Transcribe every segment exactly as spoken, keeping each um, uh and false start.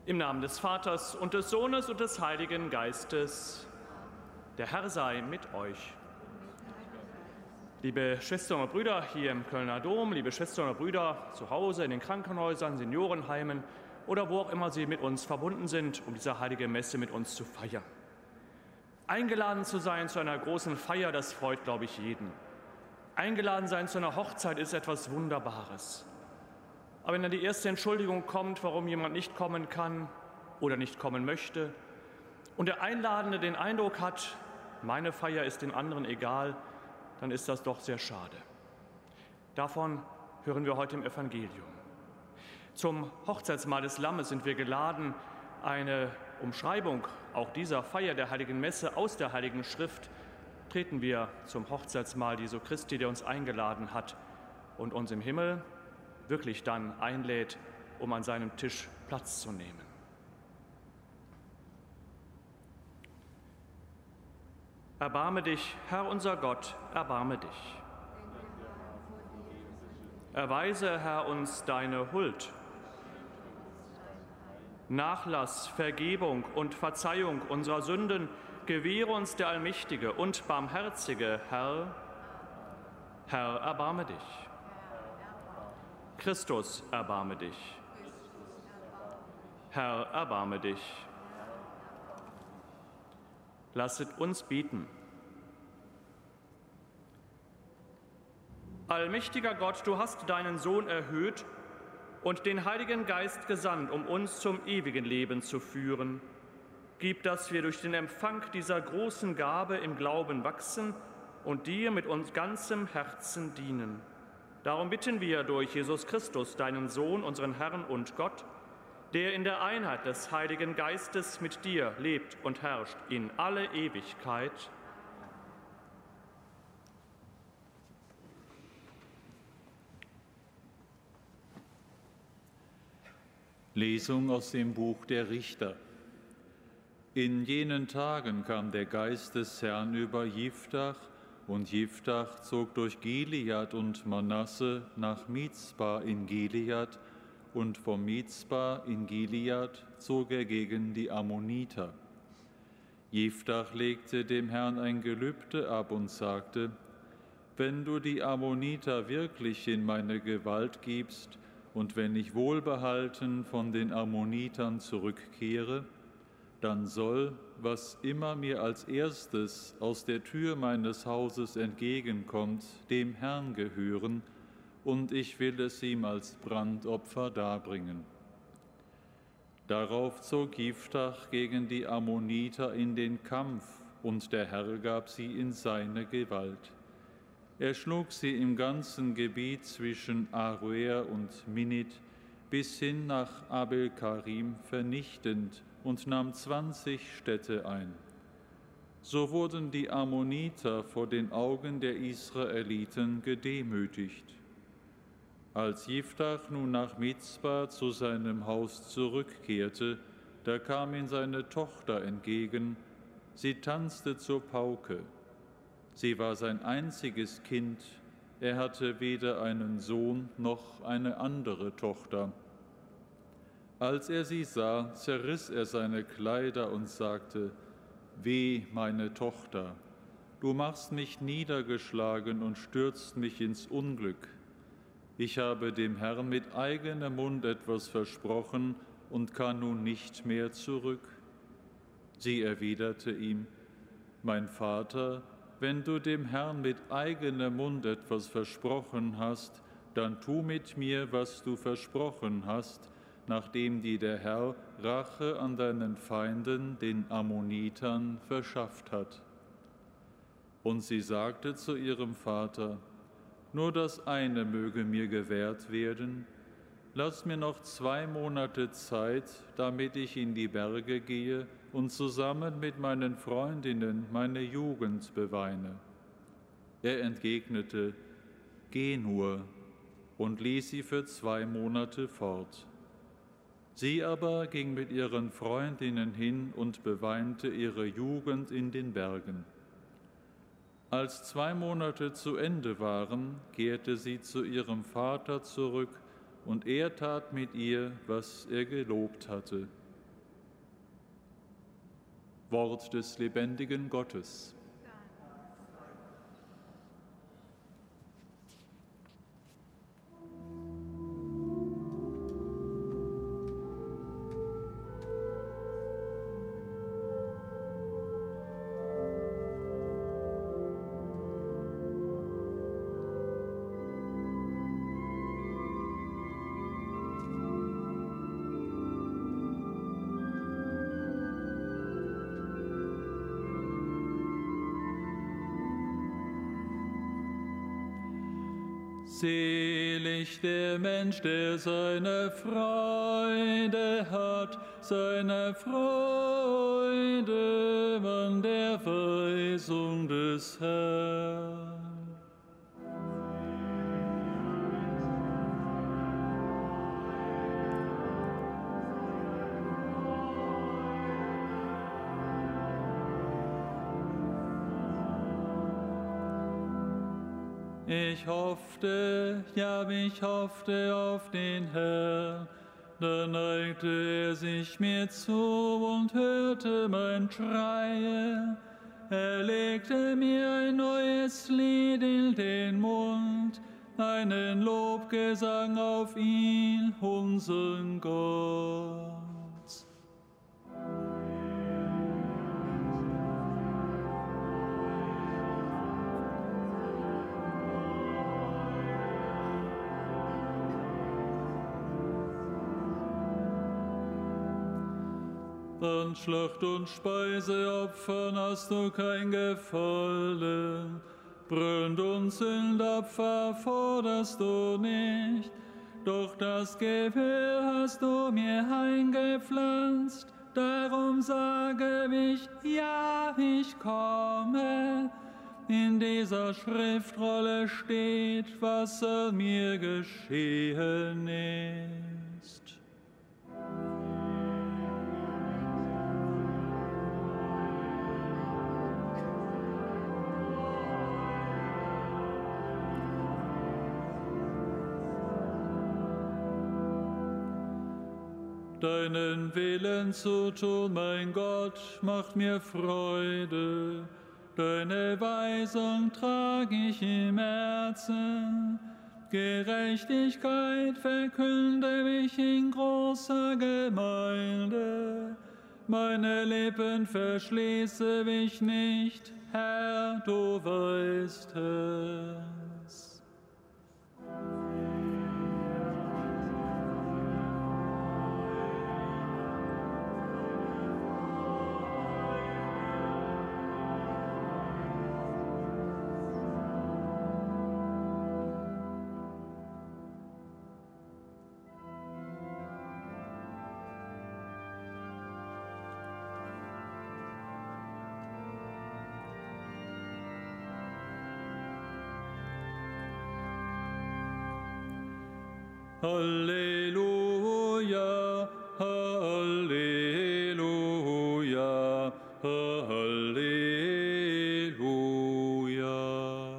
Im Namen des Vaters und des Sohnes und des Heiligen Geistes. Der Herr sei mit euch. Liebe Schwestern und Brüder hier im Kölner Dom, liebe Schwestern und Brüder zu Hause, in den Krankenhäusern, Seniorenheimen oder wo auch immer Sie mit uns verbunden sind, um diese heilige Messe mit uns zu feiern. Eingeladen zu sein zu einer großen Feier, das freut, glaube ich, jeden. Eingeladen sein zu einer Hochzeit ist etwas Wunderbares. Aber wenn dann die erste Entschuldigung kommt, warum jemand nicht kommen kann oder nicht kommen möchte, und der Einladende den Eindruck hat, meine Feier ist den anderen egal, dann ist das doch sehr schade. Davon hören wir heute im Evangelium. Zum Hochzeitsmahl des Lammes sind wir geladen, eine Umschreibung auch dieser Feier der Heiligen Messe aus der Heiligen Schrift treten wir zum Hochzeitsmahl Jesu Christi, der uns eingeladen hat und uns im Himmel wirklich dann einlädt, um an seinem Tisch Platz zu nehmen. Erbarme dich, Herr unser Gott, erbarme dich. Erweise, Herr, uns deine Huld. Nachlass, Vergebung und Verzeihung unserer Sünden gewähre uns der allmächtige und barmherzige Herr. Herr, erbarme dich. Christus, erbarme dich. Herr, erbarme dich. Lasset uns beten. Allmächtiger Gott, du hast deinen Sohn erhöht und den Heiligen Geist gesandt, um uns zum ewigen Leben zu führen. Gib, dass wir durch den Empfang dieser großen Gabe im Glauben wachsen und dir mit uns ganzem Herzen dienen. Darum bitten wir durch Jesus Christus, deinen Sohn, unseren Herrn und Gott, der in der Einheit des Heiligen Geistes mit dir lebt und herrscht in alle Ewigkeit. Lesung aus dem Buch der Richter. In jenen Tagen kam der Geist des Herrn über Jiftach, und Jiftach zog durch Gilead und Manasse nach Mizpa in Gilead, und vom Mizpa in Gilead zog er gegen die Ammoniter. Jiftach legte dem Herrn ein Gelübde ab und sagte: Wenn du die Ammoniter wirklich in meine Gewalt gibst und wenn ich wohlbehalten von den Ammonitern zurückkehre, dann soll, was immer mir als erstes aus der Tür meines Hauses entgegenkommt, dem Herrn gehören, und ich will es ihm als Brandopfer darbringen. Darauf zog Jiftach gegen die Ammoniter in den Kampf, und der Herr gab sie in seine Gewalt. Er schlug sie im ganzen Gebiet zwischen Aroer und Minit bis hin nach Abel-Karim vernichtend und nahm zwanzig Städte ein. So wurden die Ammoniter vor den Augen der Israeliten gedemütigt. Als Jiftach nun nach Mizpa zu seinem Haus zurückkehrte, da kam ihm seine Tochter entgegen. Sie tanzte zur Pauke. Sie war sein einziges Kind. Er hatte weder einen Sohn noch eine andere Tochter. Als er sie sah, zerriss er seine Kleider und sagte: Weh, meine Tochter, du machst mich niedergeschlagen und stürzt mich ins Unglück. Ich habe dem Herrn mit eigenem Mund etwas versprochen und kann nun nicht mehr zurück. Sie erwiderte ihm: Mein Vater, wenn du dem Herrn mit eigenem Mund etwas versprochen hast, dann tu mit mir, was du versprochen hast, nachdem dir der Herr Rache an deinen Feinden, den Ammonitern, verschafft hat. Und sie sagte zu ihrem Vater: Nur das eine möge mir gewährt werden. Lass mir noch zwei Monate Zeit, damit ich in die Berge gehe und zusammen mit meinen Freundinnen meine Jugend beweine. Er entgegnete: Geh nur, und ließ sie für zwei Monate fort. Sie aber ging mit ihren Freundinnen hin und beweinte ihre Jugend in den Bergen. Als zwei Monate zu Ende waren, kehrte sie zu ihrem Vater zurück, und er tat mit ihr, was er gelobt hatte. Wort des lebendigen Gottes. Selig der Mensch, der seine Freude hat, seine Freude an der Weisung des Herrn. Ich hoffte, ja, ich hoffte auf den Herrn, da neigte er sich mir zu und hörte mein Schreien. Er legte mir ein neues Lied in den Mund, einen Lobgesang auf ihn, unseren Gott. An Schlacht- und Speiseopfern hast du kein Gefallen, Brand- und Sündopfer forderst du nicht, doch das Gewehr hast du mir eingepflanzt, darum sage ich, ja, ich komme. In dieser Schriftrolle steht, was an mir geschehen ist. Deinen Willen zu tun, mein Gott, macht mir Freude. Deine Weisung trag ich im Herzen. Gerechtigkeit verkünde ich in großer Gemeinde. Meine Lippen verschließe ich nicht, Herr, du weißt es. Halleluja, Halleluja, Halleluja.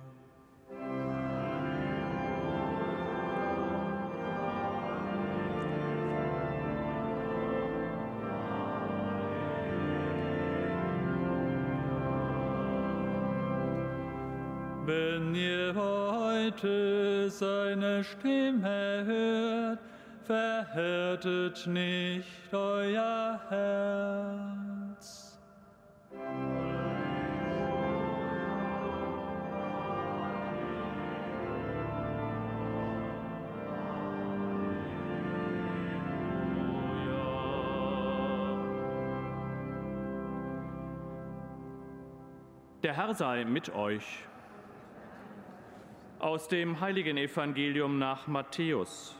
Wenn ihr heute seine Stimme hört, verhärtet nicht euer Herz. Der Herr sei mit euch. Aus dem heiligen Evangelium nach Matthäus.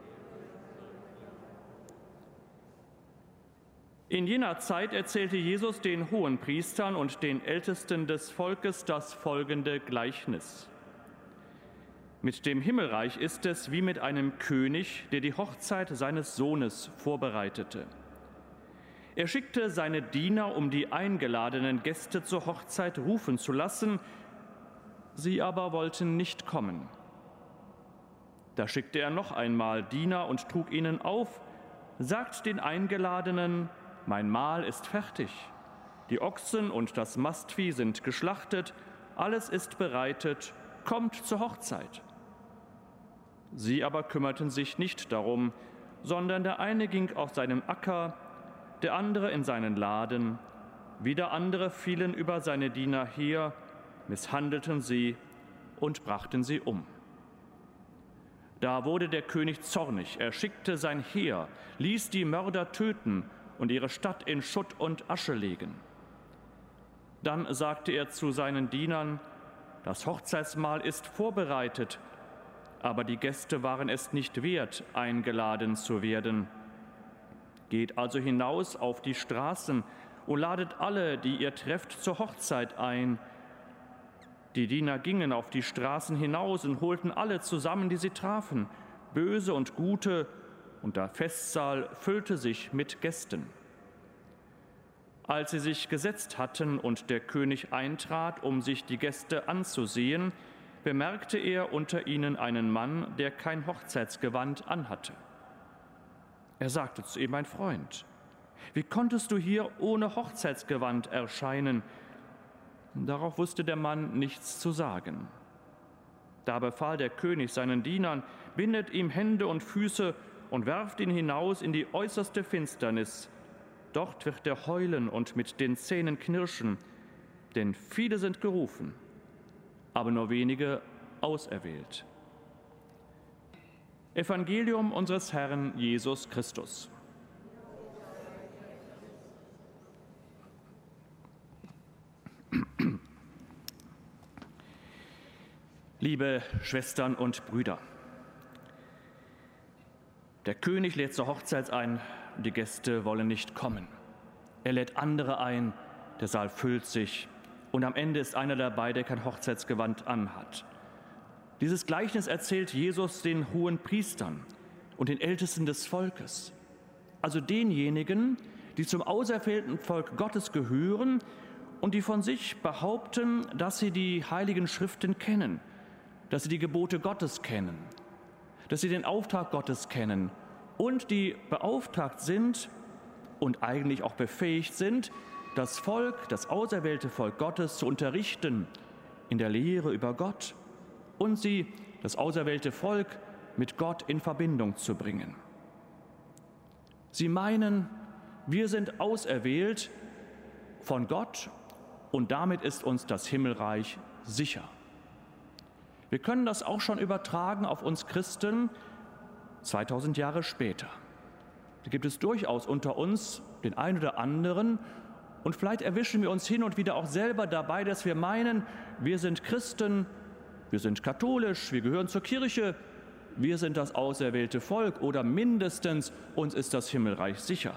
In jener Zeit erzählte Jesus den Hohenpriestern und den Ältesten des Volkes das folgende Gleichnis. Mit dem Himmelreich ist es wie mit einem König, der die Hochzeit seines Sohnes vorbereitete. Er schickte seine Diener, um die eingeladenen Gäste zur Hochzeit rufen zu lassen. Sie aber wollten nicht kommen. Da schickte er noch einmal Diener und trug ihnen auf: Sagt den Eingeladenen, mein Mahl ist fertig, Die Ochsen und das Mastvieh sind geschlachtet, alles ist bereitet, kommt zur Hochzeit. Sie aber kümmerten sich nicht darum, sondern der eine ging auf seinen Acker, der andere in seinen Laden, wieder andere fielen über seine Diener her, misshandelten sie und brachten sie um. Da wurde der König zornig, er schickte sein Heer, ließ die Mörder töten und ihre Stadt in Schutt und Asche legen. Dann sagte er zu seinen Dienern: Das Hochzeitsmahl ist vorbereitet, aber die Gäste waren es nicht wert, eingeladen zu werden. Geht also hinaus auf die Straßen und ladet alle, die ihr trefft, zur Hochzeit ein. Die Diener gingen auf die Straßen hinaus und holten alle zusammen, die sie trafen, Böse und Gute, und der Festsaal füllte sich mit Gästen. Als sie sich gesetzt hatten und der König eintrat, um sich die Gäste anzusehen, bemerkte er unter ihnen einen Mann, der kein Hochzeitsgewand anhatte. Er sagte zu ihm: Mein Freund, wie konntest du hier ohne Hochzeitsgewand erscheinen? Darauf wusste der Mann nichts zu sagen. Da befahl der König seinen Dienern: Bindet ihm Hände und Füße und werft ihn hinaus in die äußerste Finsternis. Dort wird er heulen und mit den Zähnen knirschen, denn viele sind gerufen, aber nur wenige auserwählt. Evangelium unseres Herrn Jesus Christus. Liebe Schwestern und Brüder, der König lädt zur Hochzeit ein, die Gäste wollen nicht kommen. Er lädt andere ein, der Saal füllt sich und am Ende ist einer dabei, der kein Hochzeitsgewand anhat. Dieses Gleichnis erzählt Jesus den hohen Priestern und den Ältesten des Volkes, also denjenigen, die zum auserwählten Volk Gottes gehören und die von sich behaupten, dass sie die heiligen Schriften kennen, dass sie die Gebote Gottes kennen, dass sie den Auftrag Gottes kennen und die beauftragt sind und eigentlich auch befähigt sind, das Volk, das auserwählte Volk Gottes zu unterrichten in der Lehre über Gott und sie, das auserwählte Volk, mit Gott in Verbindung zu bringen. Sie meinen, wir sind auserwählt von Gott und damit ist uns das Himmelreich sicher. Wir können das auch schon übertragen auf uns Christen zweitausend Jahre später. Da gibt es durchaus unter uns den einen oder anderen und vielleicht erwischen wir uns hin und wieder auch selber dabei, dass wir meinen, wir sind Christen, wir sind katholisch, wir gehören zur Kirche, wir sind das auserwählte Volk oder mindestens uns ist das Himmelreich sicher.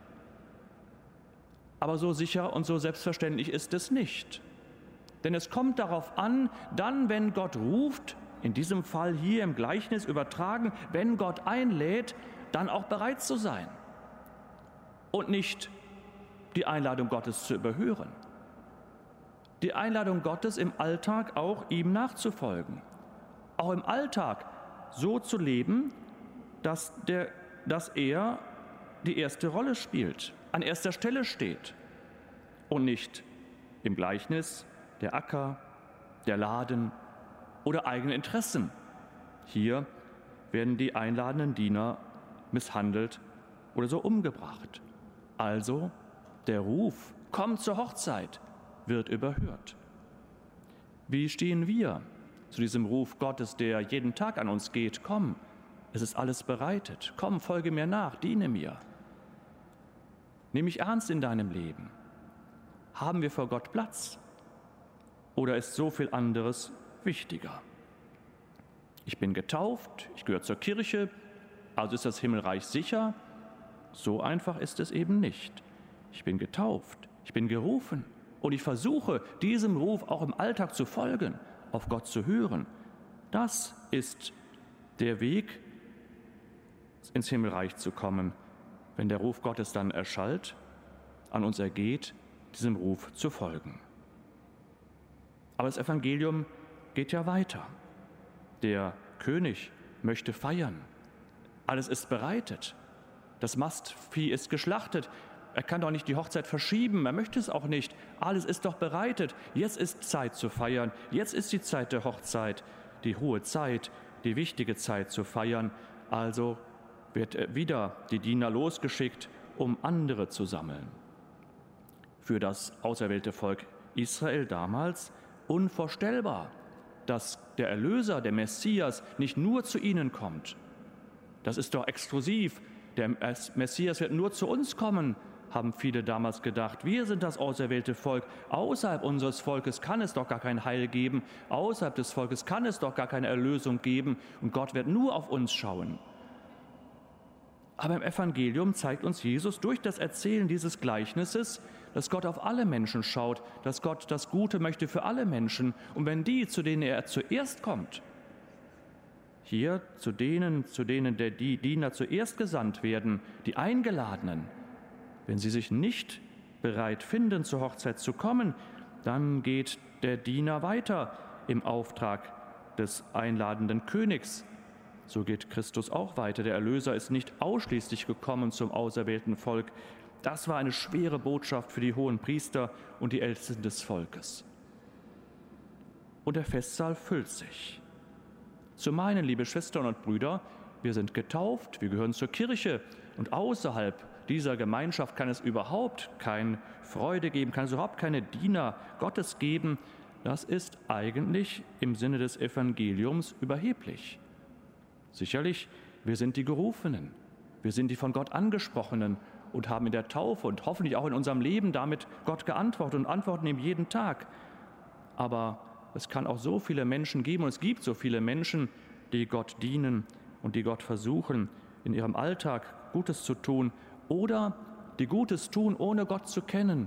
Aber so sicher und so selbstverständlich ist es nicht. Denn es kommt darauf an, dann, wenn Gott ruft, in diesem Fall hier im Gleichnis übertragen, wenn Gott einlädt, dann auch bereit zu sein und nicht die Einladung Gottes zu überhören. Die Einladung Gottes im Alltag auch ihm nachzufolgen. Auch im Alltag so zu leben, dass, der, dass er die erste Rolle spielt, an erster Stelle steht und nicht im Gleichnis der Acker, der Laden oder eigene Interessen. Hier werden die einladenden Diener misshandelt oder so umgebracht. Also der Ruf, komm zur Hochzeit, wird überhört. Wie stehen wir zu diesem Ruf Gottes, der jeden Tag an uns geht? Komm, es ist alles bereitet. Komm, folge mir nach, diene mir. Nimm mich ernst in deinem Leben. Haben wir vor Gott Platz? Oder ist so viel anderes wichtiger? Ich bin getauft, ich gehöre zur Kirche, also ist das Himmelreich sicher. So einfach ist es eben nicht. Ich bin getauft, ich bin gerufen und ich versuche, diesem Ruf auch im Alltag zu folgen, auf Gott zu hören. Das ist der Weg, ins Himmelreich zu kommen, wenn der Ruf Gottes dann erschallt, an uns ergeht, diesem Ruf zu folgen. Aber das Evangelium geht ja weiter. Der König möchte feiern. Alles ist bereitet. Das Mastvieh ist geschlachtet. Er kann doch nicht die Hochzeit verschieben, er möchte es auch nicht. Alles ist doch bereitet. Jetzt ist Zeit zu feiern. Jetzt ist die Zeit der Hochzeit, die hohe Zeit, die wichtige Zeit zu feiern. Also wird wieder die Diener losgeschickt, um andere zu sammeln. Für das auserwählte Volk Israel damals unvorstellbar, dass der Erlöser, der Messias, nicht nur zu ihnen kommt. Das ist doch exklusiv. Der Messias wird nur zu uns kommen, haben viele damals gedacht. Wir sind das auserwählte Volk. Außerhalb unseres Volkes kann es doch gar kein Heil geben. Außerhalb des Volkes kann es doch gar keine Erlösung geben. Und Gott wird nur auf uns schauen. Aber im Evangelium zeigt uns Jesus durch das Erzählen dieses Gleichnisses, dass Gott auf alle Menschen schaut, dass Gott das Gute möchte für alle Menschen. Und wenn die, zu denen er zuerst kommt, hier zu denen, zu denen der die Diener zuerst gesandt werden, die Eingeladenen, wenn sie sich nicht bereit finden, zur Hochzeit zu kommen, dann geht der Diener weiter im Auftrag des einladenden Königs. So geht Christus auch weiter. Der Erlöser ist nicht ausschließlich gekommen zum auserwählten Volk. Das war eine schwere Botschaft für die hohen Priester und die Ältesten des Volkes. Und der Festsaal füllt sich. Zu meinen, liebe Schwestern und Brüder, wir sind getauft, wir gehören zur Kirche und außerhalb dieser Gemeinschaft kann es überhaupt keine Freude geben, kann es überhaupt keine Diener Gottes geben. Das ist eigentlich im Sinne des Evangeliums überheblich. Sicherlich, wir sind die Gerufenen, wir sind die von Gott Angesprochenen und haben in der Taufe und hoffentlich auch in unserem Leben damit Gott geantwortet und antworten ihm jeden Tag. Aber es kann auch so viele Menschen geben und es gibt so viele Menschen, die Gott dienen und die Gott versuchen, in ihrem Alltag Gutes zu tun oder die Gutes tun, ohne Gott zu kennen.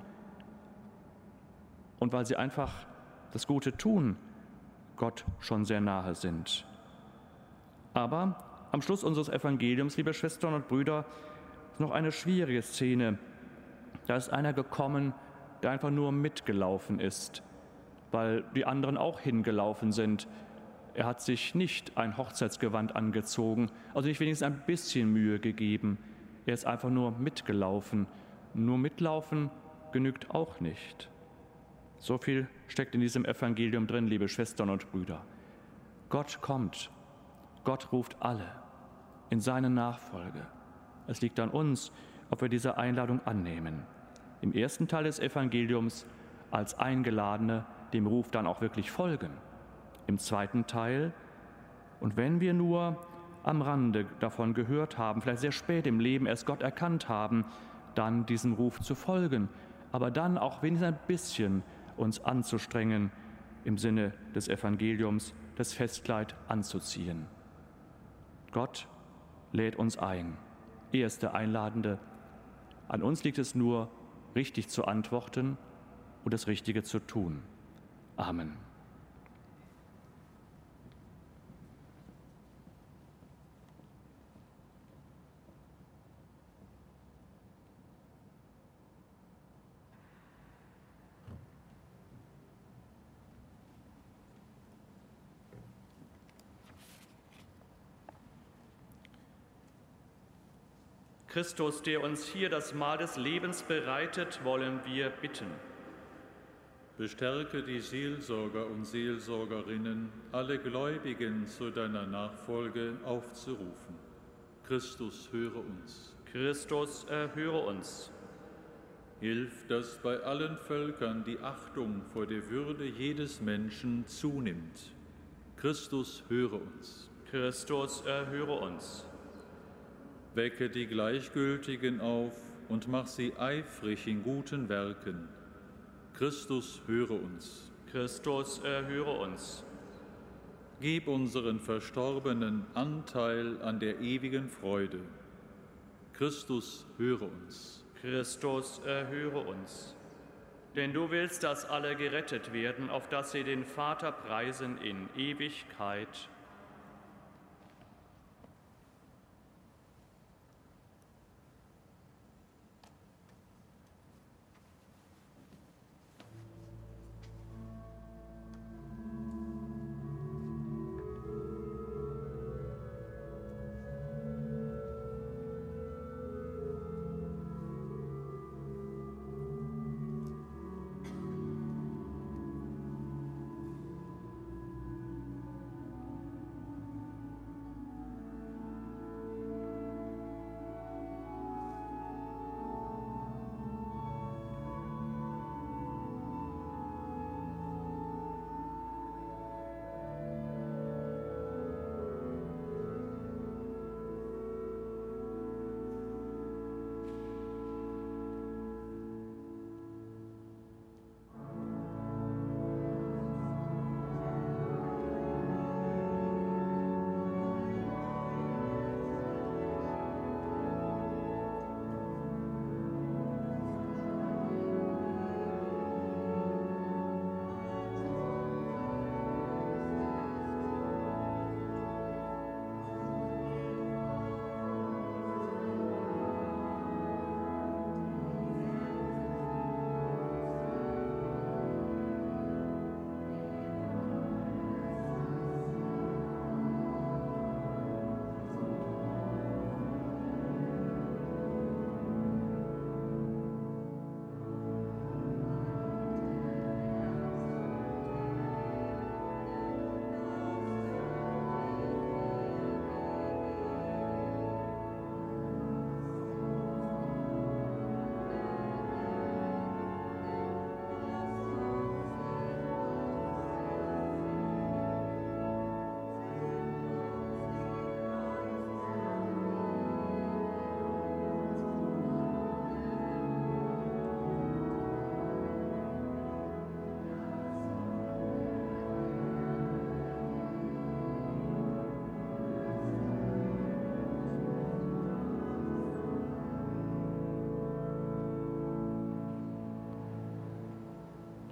Und weil sie einfach das Gute tun, Gott schon sehr nahe sind. Aber am Schluss unseres Evangeliums, liebe Schwestern und Brüder, ist noch eine schwierige Szene. Da ist einer gekommen, der einfach nur mitgelaufen ist, weil die anderen auch hingelaufen sind. Er hat sich nicht ein Hochzeitsgewand angezogen, also nicht wenigstens ein bisschen Mühe gegeben. Er ist einfach nur mitgelaufen. Nur mitlaufen genügt auch nicht. So viel steckt in diesem Evangelium drin, liebe Schwestern und Brüder. Gott kommt. Gott ruft alle in seine Nachfolge. Es liegt an uns, ob wir diese Einladung annehmen. Im ersten Teil des Evangeliums als Eingeladene dem Ruf dann auch wirklich folgen. Im zweiten Teil, und wenn wir nur am Rande davon gehört haben, vielleicht sehr spät im Leben erst Gott erkannt haben, dann diesem Ruf zu folgen, aber dann auch wenigstens ein bisschen uns anzustrengen, im Sinne des Evangeliums das Festkleid anzuziehen. Gott lädt uns ein. Er ist der Einladende. An uns liegt es nur, richtig zu antworten und das Richtige zu tun. Amen. Christus, der uns hier das Mahl des Lebens bereitet, wollen wir bitten. Bestärke die Seelsorger und Seelsorgerinnen, alle Gläubigen zu deiner Nachfolge aufzurufen. Christus, höre uns. Christus, erhöre uns. Hilf, dass bei allen Völkern die Achtung vor der Würde jedes Menschen zunimmt. Christus, höre uns. Christus, erhöre uns. Wecke die Gleichgültigen auf und mach sie eifrig in guten Werken. Christus, höre uns. Christus, erhöre uns. Gib unseren Verstorbenen Anteil an der ewigen Freude. Christus, höre uns. Christus, erhöre uns. Denn du willst, dass alle gerettet werden, auf dass sie den Vater preisen in Ewigkeit.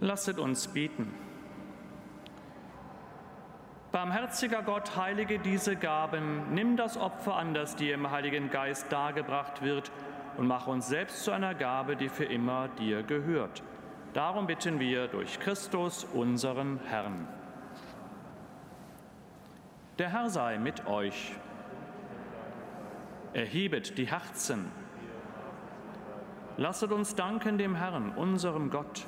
Lasset uns beten. Barmherziger Gott, heilige diese Gaben, nimm das Opfer an, das dir im Heiligen Geist dargebracht wird, und mach uns selbst zu einer Gabe, die für immer dir gehört. Darum bitten wir durch Christus, unseren Herrn. Der Herr sei mit euch. Erhebet die Herzen. Lasset uns danken dem Herrn, unserem Gott.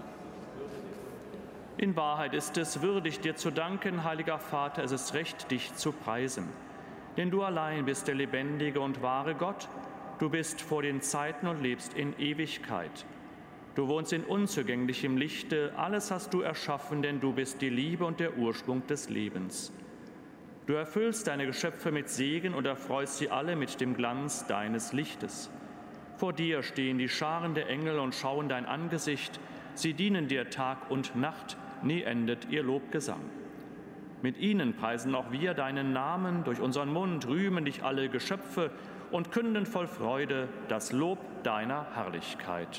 In Wahrheit ist es würdig, dir zu danken, heiliger Vater, es ist recht, dich zu preisen. Denn du allein bist der lebendige und wahre Gott, du bist vor den Zeiten und lebst in Ewigkeit. Du wohnst in unzugänglichem Lichte, alles hast du erschaffen, denn du bist die Liebe und der Ursprung des Lebens. Du erfüllst deine Geschöpfe mit Segen und erfreust sie alle mit dem Glanz deines Lichtes. Vor dir stehen die Scharen der Engel und schauen dein Angesicht, sie dienen dir Tag und Nacht, nie endet ihr Lobgesang. Mit ihnen preisen auch wir deinen Namen, durch unseren Mund rühmen dich alle Geschöpfe und künden voll Freude das Lob deiner Herrlichkeit.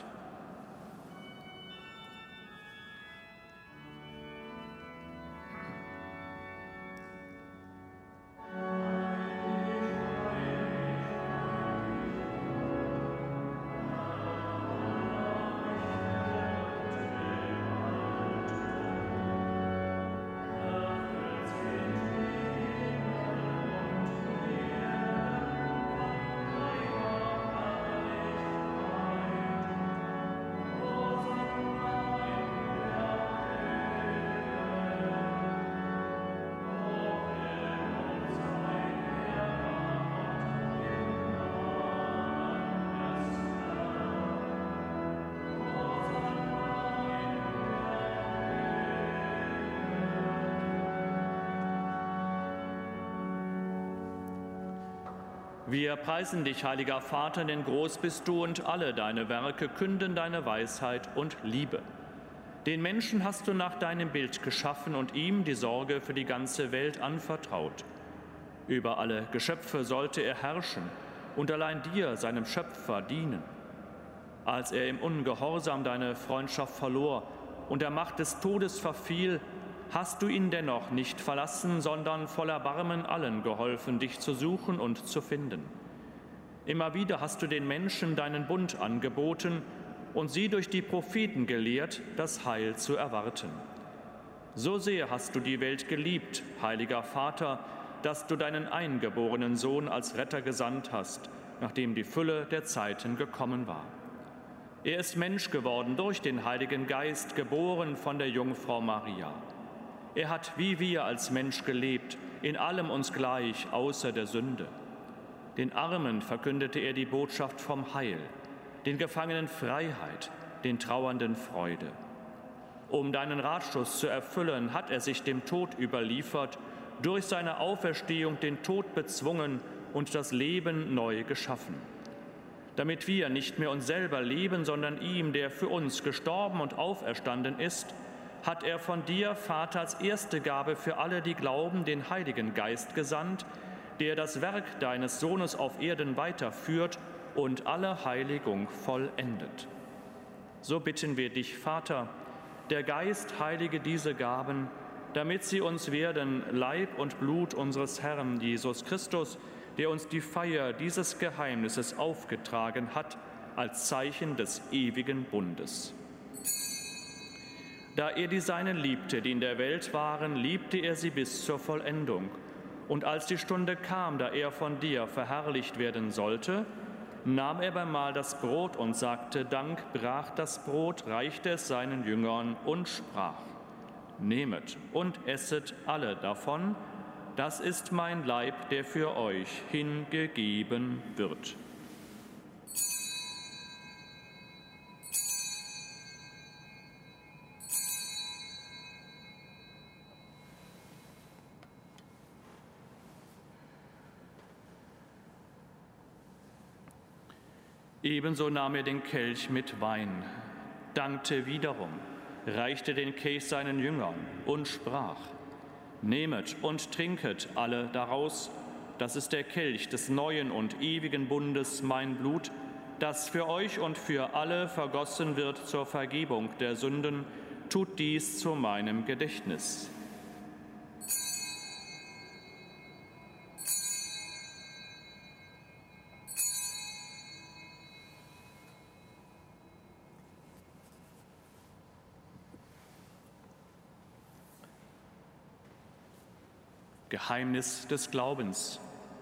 Wir preisen dich, heiliger Vater, denn groß bist du und alle deine Werke künden deine Weisheit und Liebe. Den Menschen hast du nach deinem Bild geschaffen und ihm die Sorge für die ganze Welt anvertraut. Über alle Geschöpfe sollte er herrschen und allein dir, seinem Schöpfer, dienen. Als er im Ungehorsam deine Freundschaft verlor und der Macht des Todes verfiel, hast du ihn dennoch nicht verlassen, sondern voll Erbarmen allen geholfen, dich zu suchen und zu finden. Immer wieder hast du den Menschen deinen Bund angeboten und sie durch die Propheten gelehrt, das Heil zu erwarten. So sehr hast du die Welt geliebt, heiliger Vater, dass du deinen eingeborenen Sohn als Retter gesandt hast, nachdem die Fülle der Zeiten gekommen war. Er ist Mensch geworden durch den Heiligen Geist, geboren von der Jungfrau Maria. Er hat wie wir als Mensch gelebt, in allem uns gleich, außer der Sünde. Den Armen verkündete er die Botschaft vom Heil, den Gefangenen Freiheit, den Trauernden Freude. Um deinen Ratschluss zu erfüllen, hat er sich dem Tod überliefert, durch seine Auferstehung den Tod bezwungen und das Leben neu geschaffen. Damit wir nicht mehr uns selber leben, sondern ihm, der für uns gestorben und auferstanden ist, hat er von dir, Vater, als erste Gabe für alle, die glauben, den Heiligen Geist gesandt, der das Werk deines Sohnes auf Erden weiterführt und alle Heiligung vollendet. So bitten wir dich, Vater, der Geist heilige diese Gaben, damit sie uns werden Leib und Blut unseres Herrn Jesus Christus, der uns die Feier dieses Geheimnisses aufgetragen hat, als Zeichen des ewigen Bundes. Da er die Seinen liebte, die in der Welt waren, liebte er sie bis zur Vollendung. Und als die Stunde kam, da er von dir verherrlicht werden sollte, nahm er beim Mahl das Brot und sagte Dank, brach das Brot, reichte es seinen Jüngern und sprach: Nehmet und esset alle davon, das ist mein Leib, der für euch hingegeben wird. Ebenso nahm er den Kelch mit Wein, dankte wiederum, reichte den Kelch seinen Jüngern und sprach: Nehmet und trinket alle daraus, das ist der Kelch des neuen und ewigen Bundes, mein Blut, das für euch und für alle vergossen wird zur Vergebung der Sünden. tut dies zu meinem Gedächtnis. Geheimnis des Glaubens.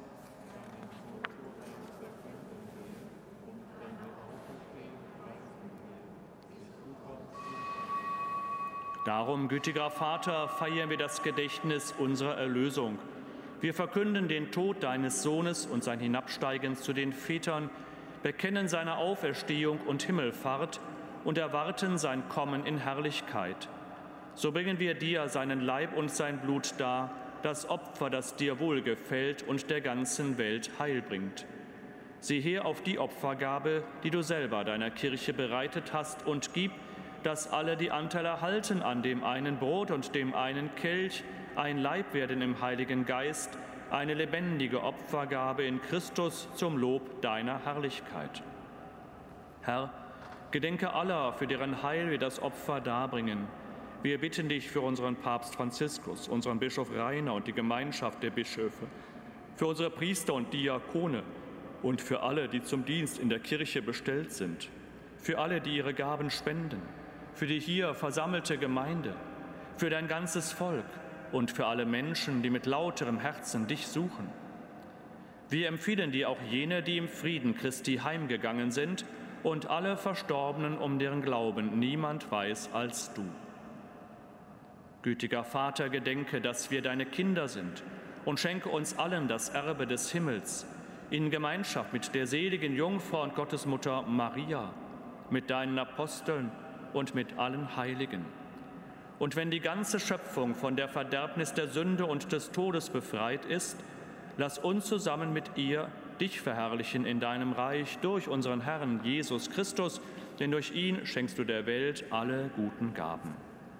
Darum, gütiger Vater, feiern wir das Gedächtnis unserer Erlösung. Wir verkünden den Tod deines Sohnes und sein Hinabsteigen zu den Vätern, bekennen seine Auferstehung und Himmelfahrt und erwarten sein Kommen in Herrlichkeit. So bringen wir dir seinen Leib und sein Blut dar, das Opfer, das dir wohlgefällt und der ganzen Welt Heil bringt. Sieh her auf die Opfergabe, die du selber deiner Kirche bereitet hast, und gib, dass alle, die Anteil erhalten an dem einen Brot und dem einen Kelch, ein Leib werden im Heiligen Geist, eine lebendige Opfergabe in Christus zum Lob deiner Herrlichkeit. Herr, gedenke aller, für deren Heil wir das Opfer darbringen. Wir bitten dich für unseren Papst Franziskus, unseren Bischof Rainer und die Gemeinschaft der Bischöfe, für unsere Priester und Diakone und für alle, die zum Dienst in der Kirche bestellt sind, für alle, die ihre Gaben spenden, für die hier versammelte Gemeinde, für dein ganzes Volk und für alle Menschen, die mit lauterem Herzen dich suchen. Wir empfehlen dir auch jene, die im Frieden Christi heimgegangen sind, und alle Verstorbenen, um deren Glauben niemand weiß als du. Gütiger Vater, gedenke, dass wir deine Kinder sind, und schenke uns allen das Erbe des Himmels, in Gemeinschaft mit der seligen Jungfrau und Gottesmutter Maria, mit deinen Aposteln und mit allen Heiligen. Und wenn die ganze Schöpfung von der Verderbnis der Sünde und des Todes befreit ist, lass uns zusammen mit ihr dich verherrlichen in deinem Reich durch unseren Herrn Jesus Christus, denn durch ihn schenkst du der Welt alle guten Gaben.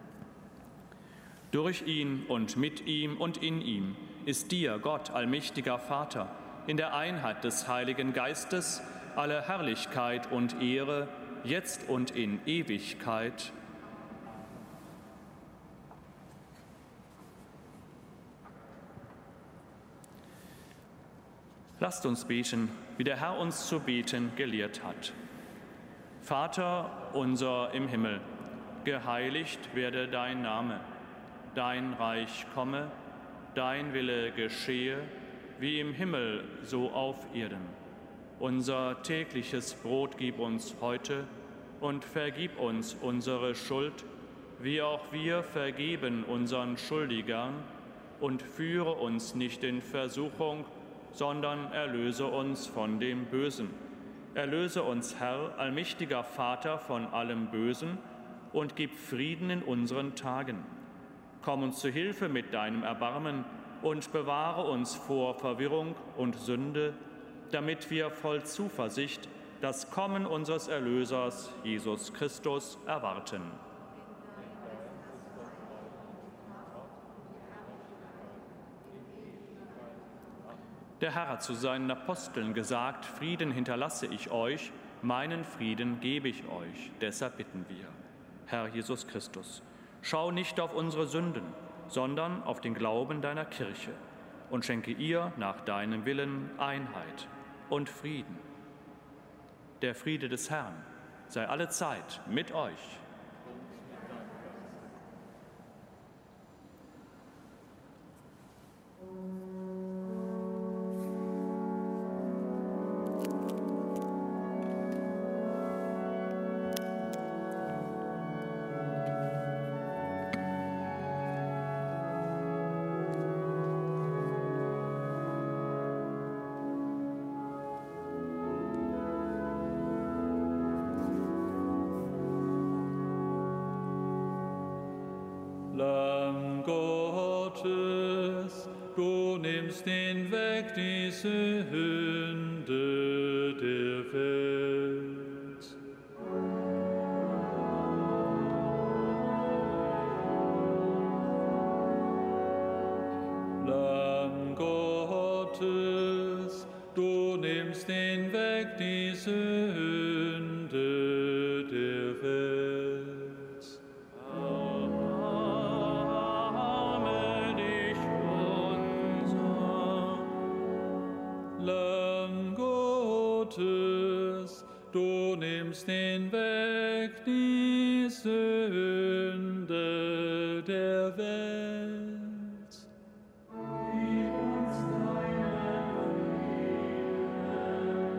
Durch ihn und mit ihm und in ihm ist dir, Gott, allmächtiger Vater, in der Einheit des Heiligen Geistes alle Herrlichkeit und Ehre, jetzt und in Ewigkeit. Lasst uns beten, wie der Herr uns zu beten gelehrt hat. Vater unser im Himmel, geheiligt werde dein Name. Dein Reich komme, dein Wille geschehe, wie im Himmel, so auf Erden. Unser tägliches Brot gib uns heute und vergib uns unsere Schuld, wie auch wir vergeben unseren Schuldigern, und führe uns nicht in Versuchung, sondern erlöse uns von dem Bösen. Erlöse uns, Herr, allmächtiger Vater, von allem Bösen und gib Frieden in unseren Tagen. Komm uns zu Hilfe mit deinem Erbarmen und bewahre uns vor Verwirrung und Sünde, damit wir voll Zuversicht das Kommen unseres Erlösers, Jesus Christus, erwarten. Der Herr hat zu seinen Aposteln gesagt: Frieden hinterlasse ich euch, meinen Frieden gebe ich euch. Deshalb bitten wir, Herr Jesus Christus, schau nicht auf unsere Sünden, sondern auf den Glauben deiner Kirche und schenke ihr nach deinem Willen Einheit und Frieden. Der Friede des Herrn sei allezeit mit euch. Lamm Gottes, du nimmst hinweg die Sünde der Welt. Lamm Gottes, du nimmst hinweg die Sünde der Welt. Amen. Lamm Gottes, du nimmst hinweg die Sünde der Welt. Gib uns deinen Frieden.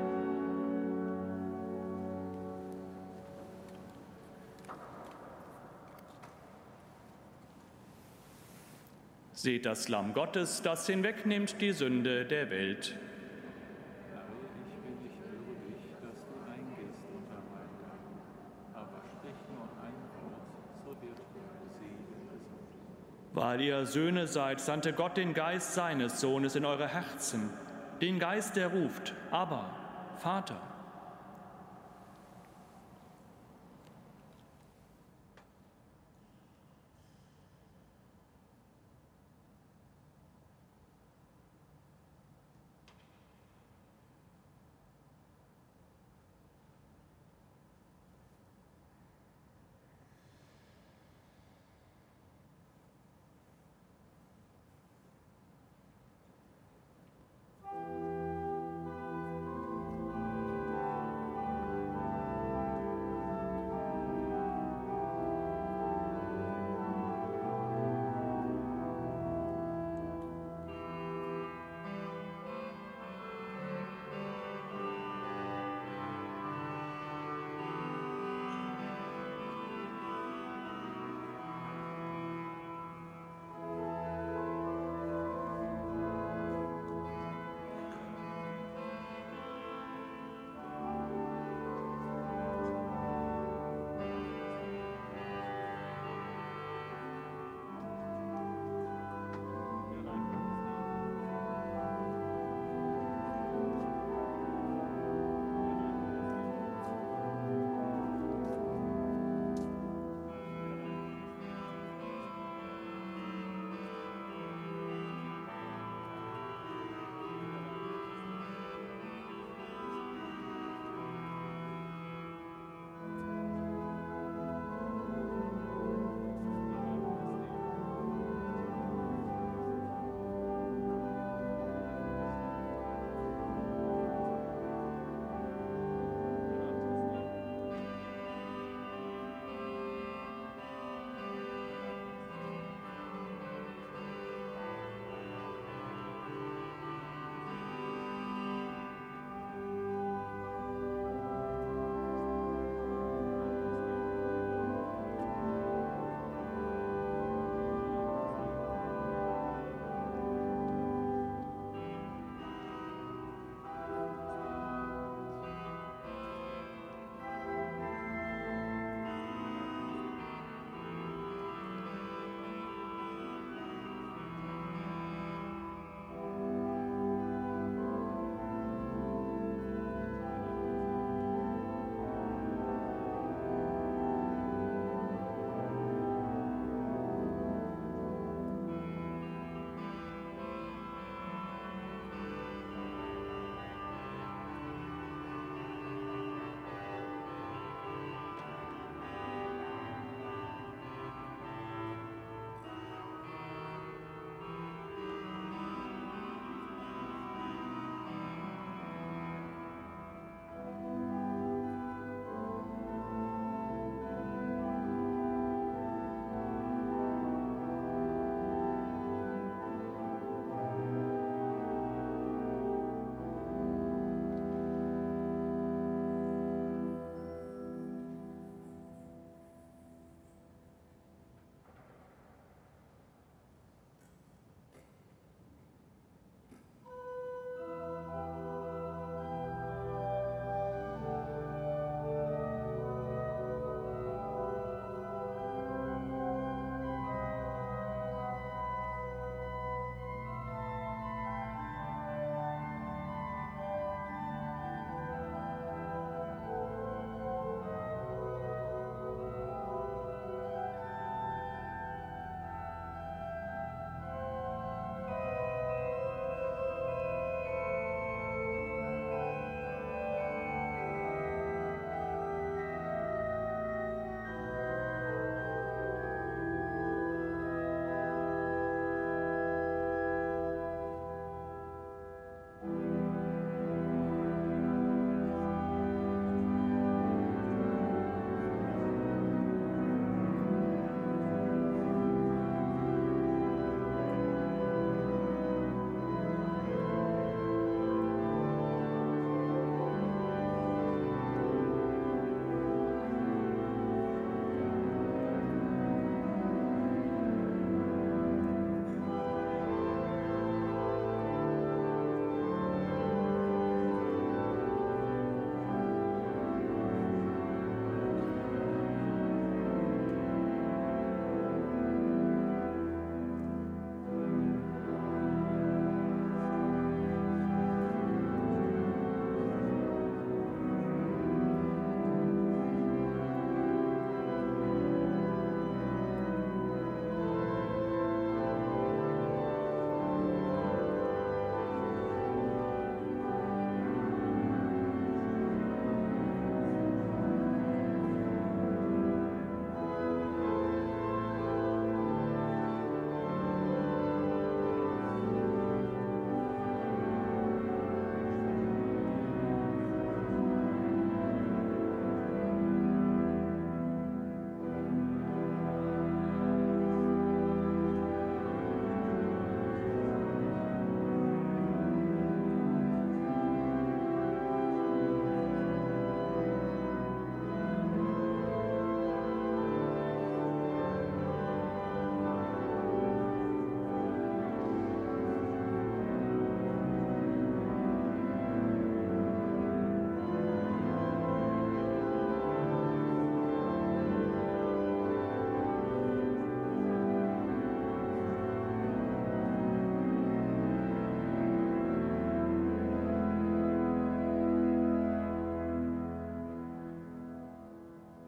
Seht das Lamm Gottes, das hinwegnimmt die Sünde der Welt. Herr, ich bin nicht würdig, dass du eingehst unter mein Dach, aber sprich nur ein Wort, so wird meine Seele gesund. Weil ihr Söhne seid, sandte Gott den Geist seines Sohnes in eure Herzen, den Geist, der ruft, Abba, Vater.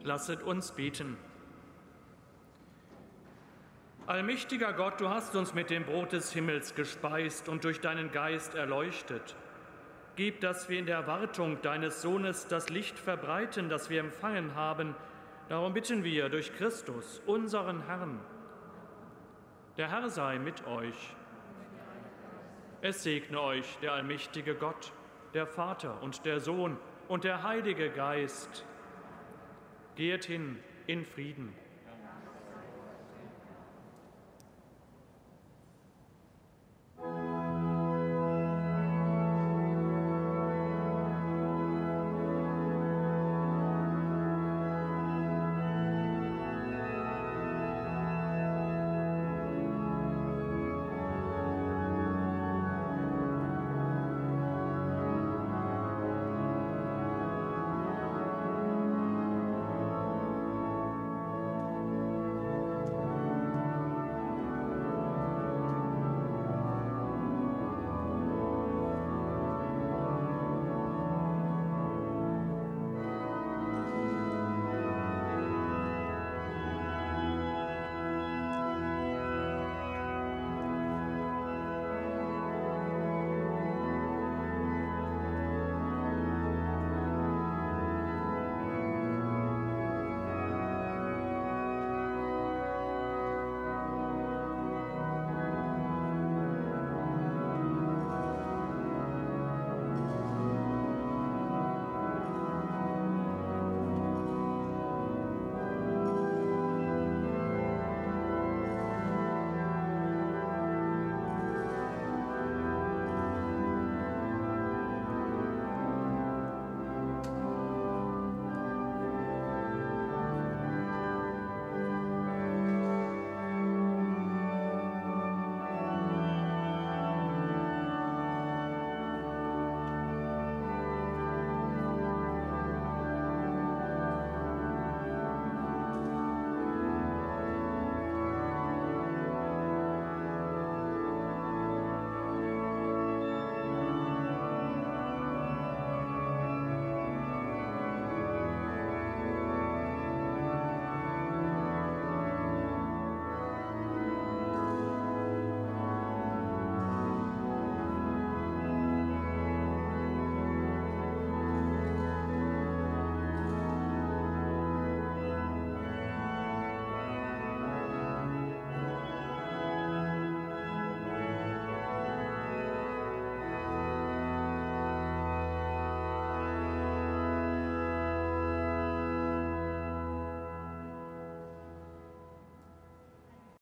Lasset uns beten. Allmächtiger Gott, du hast uns mit dem Brot des Himmels gespeist und durch deinen Geist erleuchtet. Gib, dass wir in der Erwartung deines Sohnes das Licht verbreiten, das wir empfangen haben. Darum bitten wir durch Christus, unseren Herrn. Der Herr sei mit euch. Es segne euch der allmächtige Gott, der Vater und der Sohn und der Heilige Geist. Geht hin in Frieden.